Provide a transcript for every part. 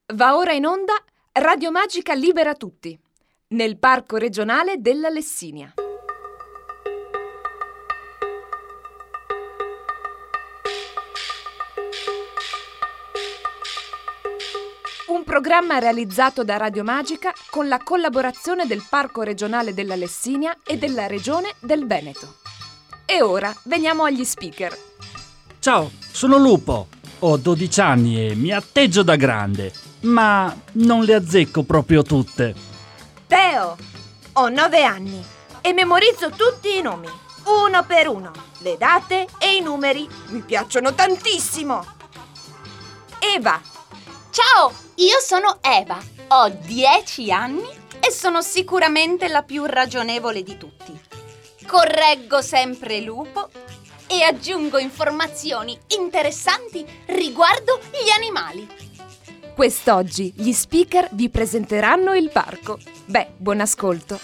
Va ora in onda Radio Magica Libera Tutti, nel Parco Regionale della Lessinia. Un programma realizzato da Radio Magica con la collaborazione del Parco Regionale della Lessinia e della Regione del Veneto. E ora veniamo agli speaker. Ciao, sono Lupo. Ho 12 anni e mi atteggio da grande, ma non le azzecco proprio tutte. Teo, ho 9 anni e memorizzo tutti i nomi, uno per uno. Le date e i numeri mi piacciono tantissimo. Eva. Ciao, io sono Eva, ho 10 anni e sono sicuramente la più ragionevole di tutti. Correggo sempre Lupo e aggiungo informazioni interessanti riguardo gli animali. Quest'oggi gli speaker vi presenteranno il parco. Buon ascolto.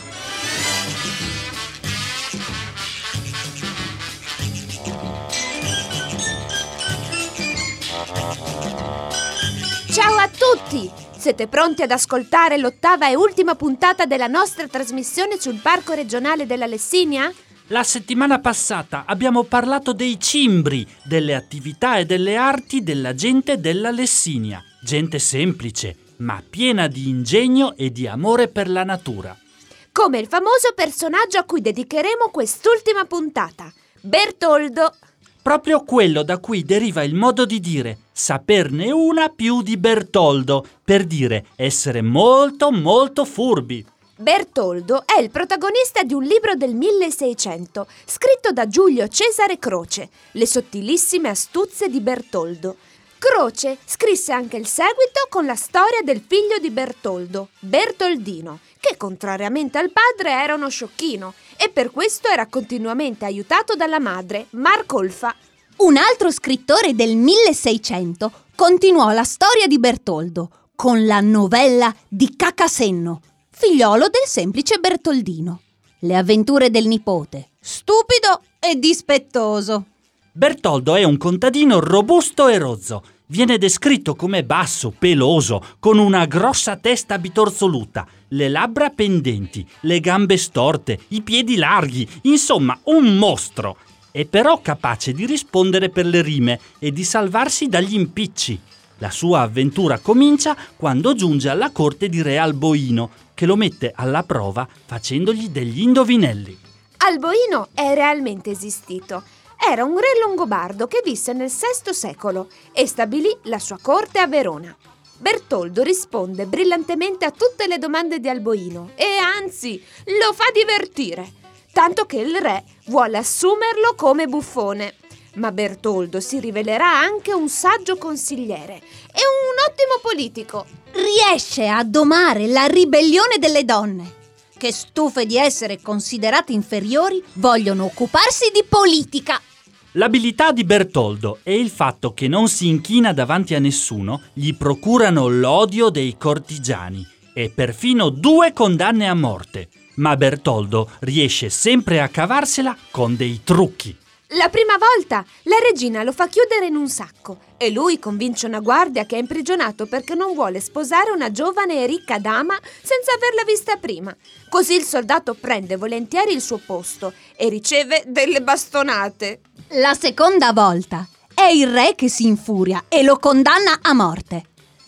Ciao a tutti! Siete pronti ad ascoltare l'ottava e ultima puntata della nostra trasmissione sul Parco Regionale della Lessinia? La settimana passata abbiamo parlato dei cimbri, delle attività e delle arti della gente della Lessinia. Gente semplice, ma piena di ingegno e di amore per la natura. Come il famoso personaggio a cui dedicheremo quest'ultima puntata, Bertoldo. Proprio quello da cui deriva il modo di dire saperne una più di Bertoldo, per dire essere molto molto furbi. Bertoldo è il protagonista di un libro del 1600, scritto da Giulio Cesare Croce, Le sottilissime astuzie di Bertoldo. Croce scrisse anche il seguito con la storia del figlio di Bertoldo, Bertoldino, che contrariamente al padre era uno sciocchino e per questo era continuamente aiutato dalla madre, Marcolfa. Un altro scrittore del 1600 continuò la storia di Bertoldo con la novella di Cacasenno, figliolo del semplice Bertoldino. Le avventure del nipote, stupido e dispettoso. Bertoldo è un contadino robusto e rozzo. Viene descritto come basso, peloso, con una grossa testa bitorzoluta, le labbra pendenti, le gambe storte, i piedi larghi, insomma un mostro. È però capace di rispondere per le rime e di salvarsi dagli impicci. La sua avventura comincia quando giunge alla corte di re Alboino, che lo mette alla prova facendogli degli indovinelli. Alboino è realmente esistito. Era un re longobardo che visse nel VI secolo e stabilì la sua corte a Verona. Bertoldo risponde brillantemente a tutte le domande di Alboino e anzi lo fa divertire, tanto che il re vuole assumerlo come buffone. Ma Bertoldo si rivelerà anche un saggio consigliere e un ottimo politico. Riesce a domare la ribellione delle donne, che stufe di essere considerate inferiori vogliono occuparsi di politica. L'abilità di Bertoldo e il fatto che non si inchina davanti a nessuno gli procurano l'odio dei cortigiani e perfino 2 condanne a morte. Ma Bertoldo riesce sempre a cavarsela con dei trucchi. La prima volta la regina lo fa chiudere in un sacco e lui convince una guardia che è imprigionato perché non vuole sposare una giovane e ricca dama senza averla vista prima. Così il soldato prende volentieri il suo posto e riceve delle bastonate. La seconda volta è il re che si infuria e lo condanna a morte.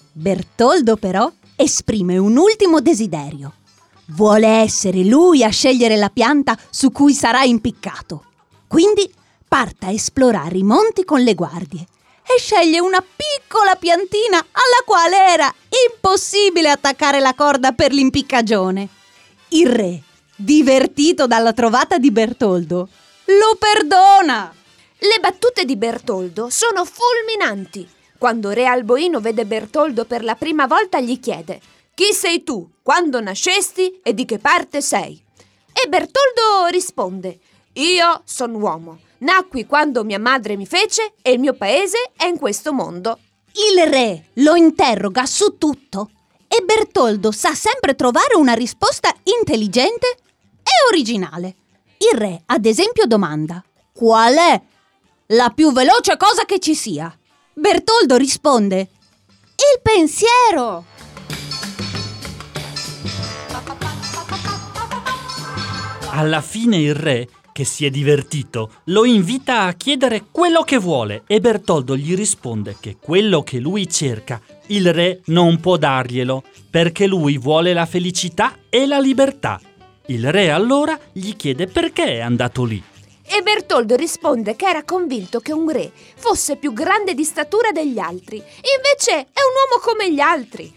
Bertoldo però esprime un ultimo desiderio. Vuole essere lui a scegliere la pianta su cui sarà impiccato. Quindi parte a esplorare i monti con le guardie e sceglie una piccola piantina alla quale era impossibile attaccare la corda per l'impiccagione. Il re, divertito dalla trovata di Bertoldo, lo perdona. Le battute di Bertoldo sono fulminanti. Quando re Alboino vede Bertoldo per la prima volta gli chiede: «Chi sei tu? Quando nascesti e di che parte sei?» E Bertoldo risponde: «Io sono uomo. Nacqui quando mia madre mi fece e il mio paese è in questo mondo». Il re lo interroga su tutto e Bertoldo sa sempre trovare una risposta intelligente e originale. Il re, ad esempio, domanda: «Qual è la più veloce cosa che ci sia?» Bertoldo risponde: Il pensiero! Alla fine il re, che si è divertito, lo invita a chiedere quello che vuole e Bertoldo gli risponde che quello che lui cerca il re non può darglielo, perché lui vuole la felicità e la libertà. Il re allora gli chiede perché è andato lì. E Bertoldo risponde che era convinto che un re fosse più grande di statura degli altri. Invece è un uomo come gli altri.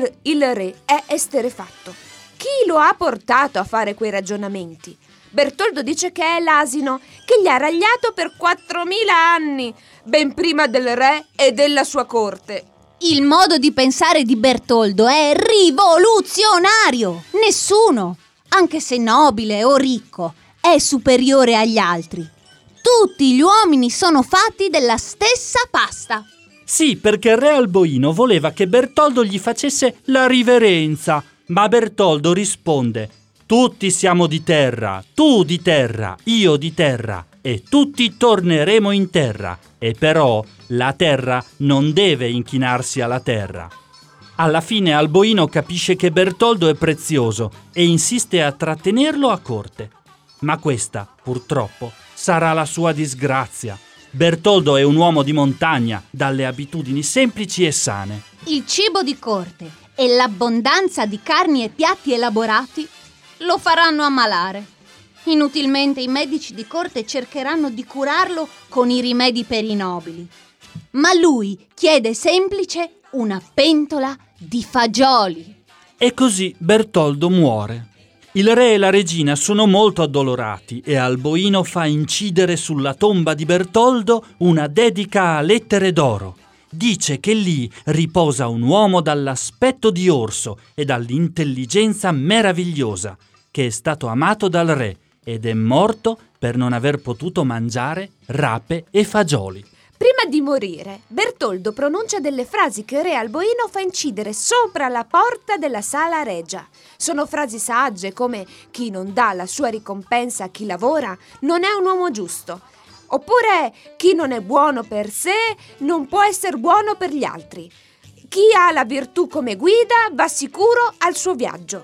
Il re è esterrefatto. Chi lo ha portato a fare quei ragionamenti? Bertoldo dice che è l'asino che gli ha ragliato per 4.000 anni, ben prima del re e della sua corte. Il modo di pensare di Bertoldo è rivoluzionario. Nessuno, anche se nobile o ricco, è superiore agli altri. Tutti gli uomini sono fatti della stessa pasta. Sì, perché il re Alboino voleva che Bertoldo gli facesse la riverenza, ma Bertoldo risponde: tutti siamo di terra, tu di terra, io di terra, e tutti torneremo in terra, e però la terra non deve inchinarsi alla terra. Alla fine Alboino capisce che Bertoldo è prezioso e insiste a trattenerlo a corte. Ma questa, purtroppo, sarà la sua disgrazia. Bertoldo è un uomo di montagna, dalle abitudini semplici e sane. Il cibo di corte e l'abbondanza di carni e piatti elaborati lo faranno ammalare. Inutilmente i medici di corte cercheranno di curarlo con i rimedi per i nobili. Ma lui chiede semplice una pentola di fagioli. E così Bertoldo muore. Il re e la regina sono molto addolorati e Alboino fa incidere sulla tomba di Bertoldo una dedica a lettere d'oro. Dice che lì riposa un uomo dall'aspetto di orso e dall'intelligenza meravigliosa, che è stato amato dal re ed è morto per non aver potuto mangiare rape e fagioli. Prima di morire, Bertoldo pronuncia delle frasi che re Alboino fa incidere sopra la porta della sala regia. Sono frasi sagge come: chi non dà la sua ricompensa a chi lavora non è un uomo giusto. Oppure: chi non è buono per sé non può essere buono per gli altri. Chi ha la virtù come guida va sicuro al suo viaggio.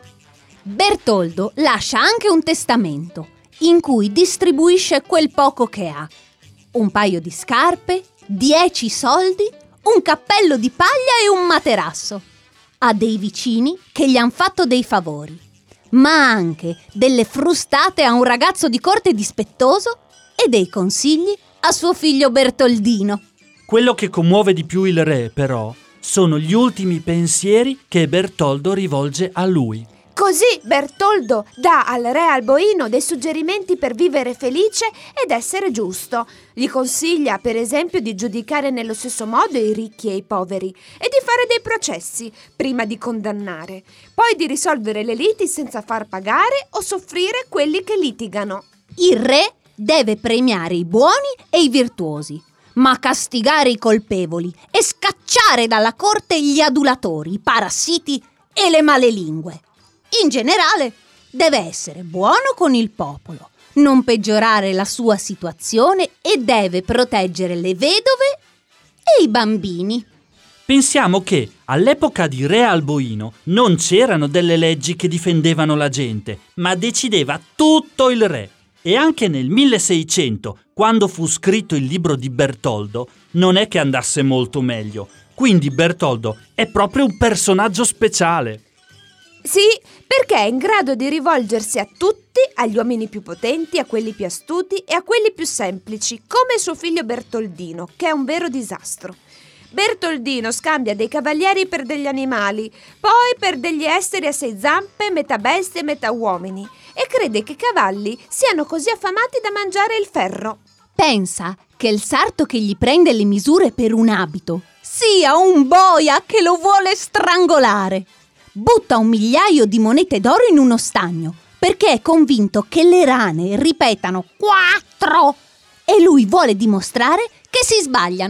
Bertoldo lascia anche un testamento in cui distribuisce quel poco che ha. Un paio di scarpe, 10 soldi, un cappello di paglia e un materasso. Ha dei vicini che gli han fatto dei favori, ma anche delle frustate a un ragazzo di corte dispettoso e dei consigli a suo figlio Bertoldino. Quello che commuove di più il re, però, sono gli ultimi pensieri che Bertoldo rivolge a lui. Così Bertoldo dà al re Alboino dei suggerimenti per vivere felice ed essere giusto. Gli consiglia, per esempio, di giudicare nello stesso modo i ricchi e i poveri e di fare dei processi prima di condannare, poi di risolvere le liti senza far pagare o soffrire quelli che litigano. Il re deve premiare i buoni e i virtuosi, ma castigare i colpevoli e scacciare dalla corte gli adulatori, i parassiti e le malelingue. In generale, deve essere buono con il popolo, non peggiorare la sua situazione e deve proteggere le vedove e i bambini. Pensiamo che all'epoca di re Alboino non c'erano delle leggi che difendevano la gente, ma decideva tutto il re. E anche nel 1600, quando fu scritto il libro di Bertoldo, non è che andasse molto meglio. Quindi Bertoldo è proprio un personaggio speciale. Sì, perché è in grado di rivolgersi a tutti, agli uomini più potenti, a quelli più astuti e a quelli più semplici, come suo figlio Bertoldino, che è un vero disastro. Bertoldino scambia dei cavalieri per degli animali, poi per degli esseri a 6 zampe, metà bestie e metà uomini, e crede che i cavalli siano così affamati da mangiare il ferro. Pensa che il sarto che gli prende le misure per un abito sia un boia che lo vuole strangolare. Butta 1 migliaio di monete d'oro in uno stagno perché è convinto che le rane ripetano 4 e lui vuole dimostrare che si sbagliano.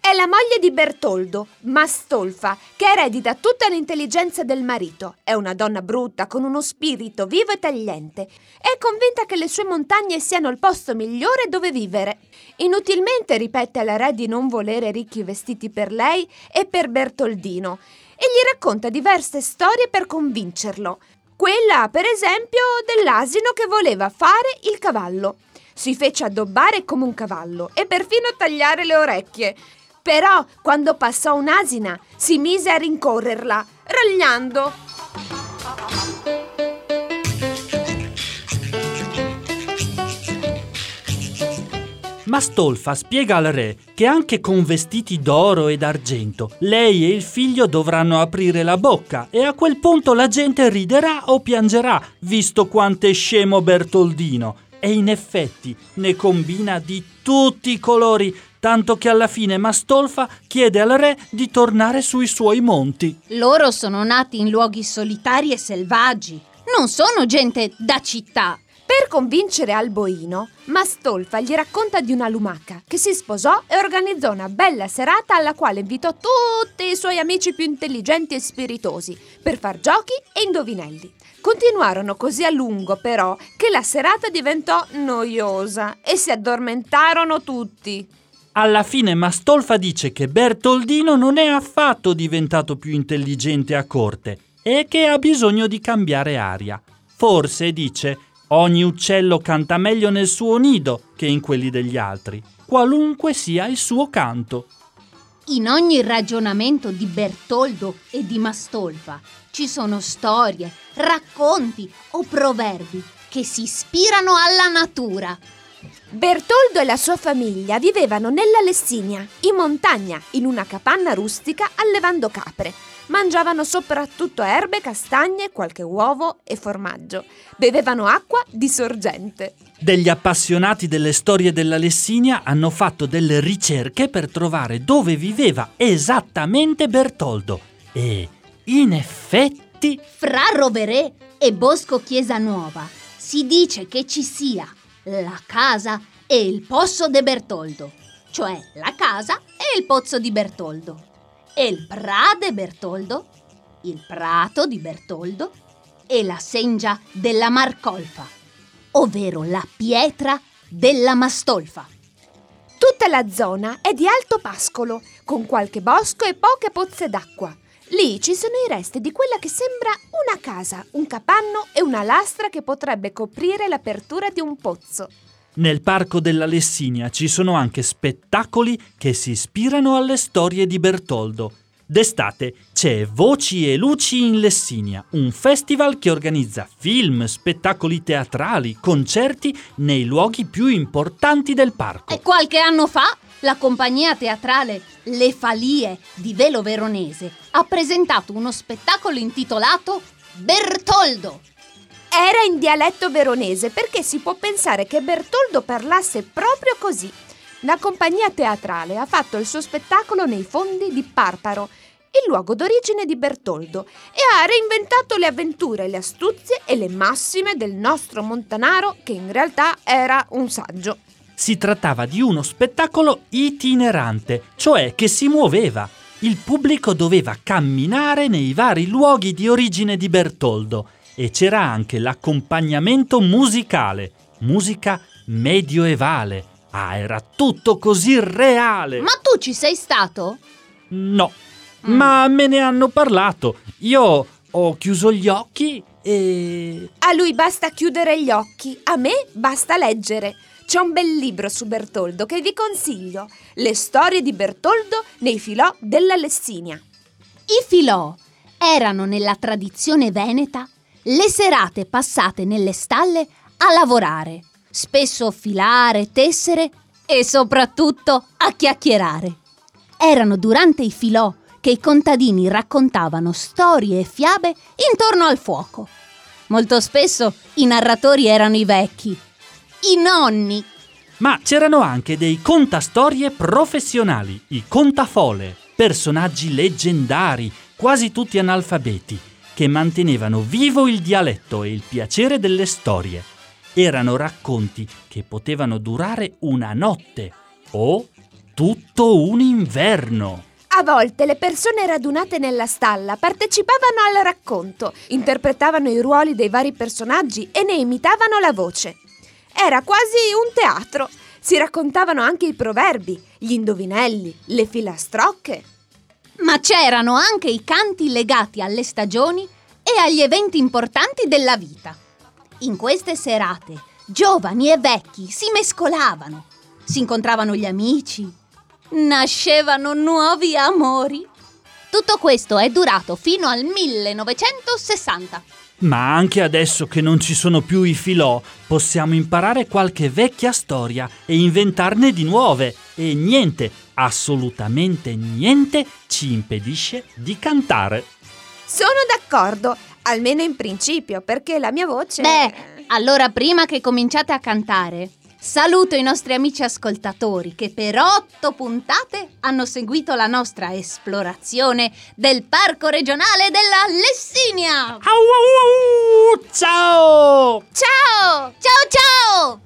È la moglie di Bertoldo, Mastolfa, che eredita tutta l'intelligenza del marito. È una donna brutta, con uno spirito vivo e tagliente. È convinta che le sue montagne siano il posto migliore dove vivere. Inutilmente ripete al re di non volere ricchi vestiti per lei e per Bertoldino e gli racconta diverse storie per convincerlo. Quella, per esempio, dell'asino che voleva fare il cavallo. Si fece addobbare come un cavallo e perfino tagliare le orecchie. Però, quando passò un'asina, si mise a rincorrerla, ragliando. Mastolfa spiega al re che anche con vestiti d'oro e d'argento lei e il figlio dovranno aprire la bocca e a quel punto la gente riderà o piangerà, visto quanto è scemo Bertoldino. E in effetti ne combina di tutti i colori, tanto che alla fine Mastolfa chiede al re di tornare sui suoi monti. Loro sono nati in luoghi solitari e selvaggi, non sono gente da città. Per convincere Alboino, Mastolfa gli racconta di una lumaca che si sposò e organizzò una bella serata alla quale invitò tutti i suoi amici più intelligenti e spiritosi per far giochi e indovinelli. Continuarono così a lungo però che la serata diventò noiosa e si addormentarono tutti. Alla fine Mastolfa dice che Bertoldino non è affatto diventato più intelligente a corte e che ha bisogno di cambiare aria. Forse, dice, ogni uccello canta meglio nel suo nido che in quelli degli altri, qualunque sia il suo canto. In ogni ragionamento di Bertoldo e di Mastolfa ci sono storie, racconti o proverbi che si ispirano alla natura. Bertoldo e la sua famiglia vivevano nella Lessinia, in montagna, in una capanna rustica allevando capre. Mangiavano soprattutto erbe, castagne, qualche uovo e formaggio. Bevevano acqua di sorgente. Degli appassionati delle storie della Lessinia hanno fatto delle ricerche per trovare dove viveva esattamente Bertoldo. E, in effetti, fra Roverè e Bosco Chiesa Nuova si dice che ci sia la casa e il pozzo de Bertoldo, cioè la casa e il pozzo di Bertoldo, e il pra de Bertoldo, il prato di Bertoldo e la sengia della Marcolfa, ovvero la pietra della Mastolfa. Tutta la zona è di alto pascolo, con qualche bosco e poche pozze d'acqua. Lì ci sono i resti di quella che sembra una casa, un capanno e una lastra che potrebbe coprire l'apertura di un pozzo. Nel parco della Lessinia ci sono anche spettacoli che si ispirano alle storie di Bertoldo. D'estate c'è Voci e Luci in Lessinia, un festival che organizza film, spettacoli teatrali, concerti nei luoghi più importanti del parco. E qualche anno fa la compagnia teatrale Le Falie di Velo Veronese ha presentato uno spettacolo intitolato Bertoldo. Era in dialetto veronese perché si può pensare che Bertoldo parlasse proprio così. La compagnia teatrale ha fatto il suo spettacolo nei fondi di Parparo, il luogo d'origine di Bertoldo, e ha reinventato le avventure, le astuzie e le massime del nostro montanaro, che in realtà era un saggio. Si trattava di uno spettacolo itinerante, cioè che si muoveva. Il pubblico doveva camminare nei vari luoghi di origine di Bertoldo e c'era anche l'accompagnamento musicale, musica medioevale. Ah, era tutto così reale! Ma tu ci sei stato? No, ma me ne hanno parlato. Io ho chiuso gli occhi e... A lui basta chiudere gli occhi, a me basta leggere. C'è un bel libro su Bertoldo che vi consiglio. Le storie di Bertoldo nei filò della Lessinia. I filò erano nella tradizione veneta le serate passate nelle stalle a lavorare, spesso filare, tessere e soprattutto a chiacchierare. Erano durante i filò che i contadini raccontavano storie e fiabe intorno al fuoco. Molto spesso i narratori erano i vecchi, i nonni. Ma c'erano anche dei contastorie professionali, i contafole, personaggi leggendari, quasi tutti analfabeti, che mantenevano vivo il dialetto e il piacere delle storie. Erano racconti che potevano durare una notte o tutto un inverno. A volte le persone radunate nella stalla partecipavano al racconto, interpretavano i ruoli dei vari personaggi e ne imitavano la voce. Era quasi un teatro. Si raccontavano anche i proverbi, gli indovinelli, le filastrocche. Ma c'erano anche i canti legati alle stagioni e agli eventi importanti della vita. In queste serate, giovani e vecchi si mescolavano, si incontravano gli amici, nascevano nuovi amori. Tutto questo è durato fino al 1960. Ma anche adesso che non ci sono più i filò, possiamo imparare qualche vecchia storia e inventarne di nuove. E niente, assolutamente niente, ci impedisce di cantare. Sono d'accordo, almeno in principio, perché la mia voce... Allora prima che cominciate a cantare, saluto i nostri amici ascoltatori che per 8 puntate hanno seguito la nostra esplorazione del Parco Regionale della Lessinia. Au, au, au! Ciao! Ciao! Ciao ciao!